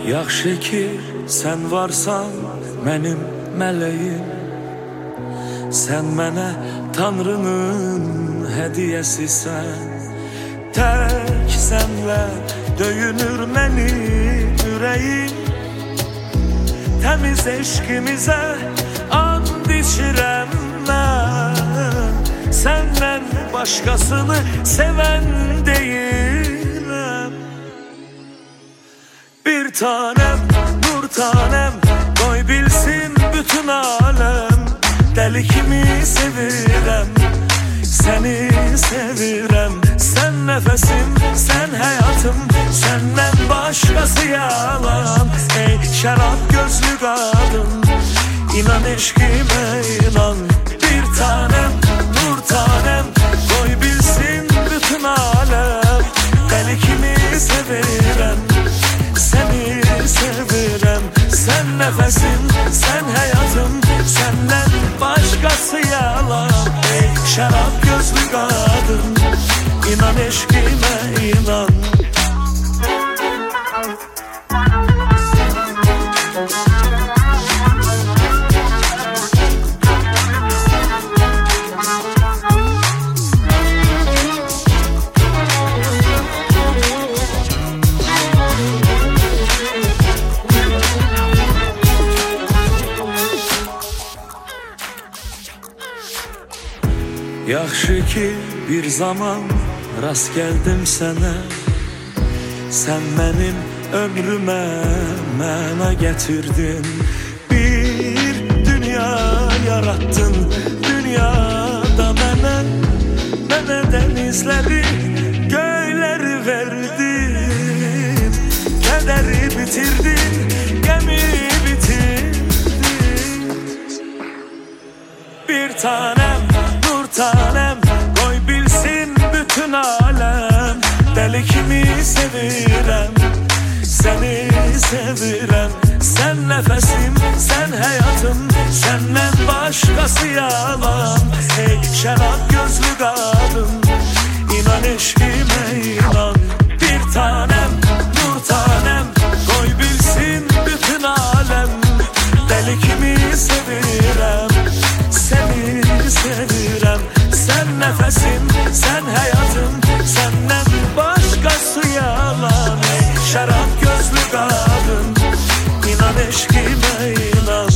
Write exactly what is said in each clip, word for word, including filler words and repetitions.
Yaxşı ki sən varsan mənim mələyim, sən mənə Tanrının hədiyəsisən. Tək sənlə döyünür mənim ürəyim, təmiz eşqimizə and içirəm mən. Səndən başqasını sevən deyiləm. Bir tanem, nur tanem, qoy bilsin bütün aləm, dəli kimi sevirəm, səni sevirəm. Sən nəfəsim, sən həyatım, səndən başqası yalan. Ey şərab gözlü qadın, inan eşqimə inan. Bir tanem, nur tanem, qoy bilsin bütün aləm, dəli kimi sevirəm, səni sevirəm. Sən nəfəsim, sən həyatım, səndən başqası yalan. Ey şərab gözlü qadın, inan eşqimə inan. Yaxşı ki bir zaman rast gəldim sənə, sən mənim ömrümə məna gətirdin. Bir dünya yarattın dünyada mənə, mənə dənizləri, göyləri verdin. Kədəri bitirdin, gəmi bitirdin. Bir tanem, tanem, qoy bilsin bütün aləm, dəli kimi sevirəm, səni sevirəm. Sən nəfəsim, sən həyatım, səndən başqası yalan. Ey şərab gözlü qadın, inan eşqimə inan. Bir tanem, nur tanem, qoy bilsin bütün aləm, dəli kimi sevirəm, səni sevirəm. Sən nəfəsim, sən həyatım, səndən başqası yalan. Ey şərab gözlü qadın, inan eşqimə inan.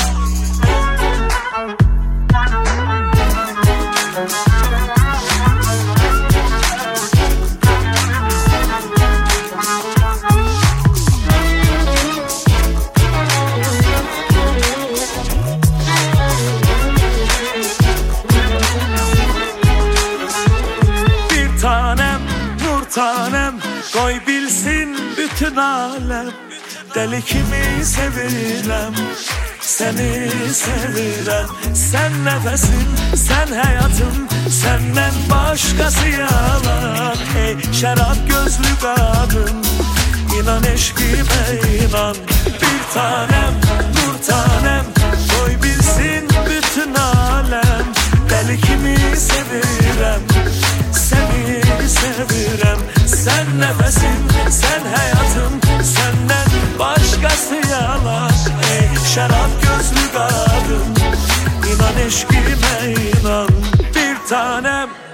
Tanem, qoy bilsin bütün aləm, dəli kimi sevirəm, səni sevirəm. Sən nəfəsim, sən həyatım, səndən başqası yalan. Ey şərab gözlü qadın, inan eşqimə inan. Bir tanem, nur tanem, qoy bilsin bütün aləm, dəli kimi sevirəm, səni sevirəm. Sən nəfəsim, sən həyatım, səndən başqası yalan. Ey şərab gözlü qadın, inan eşqimə inan. Bir tanem,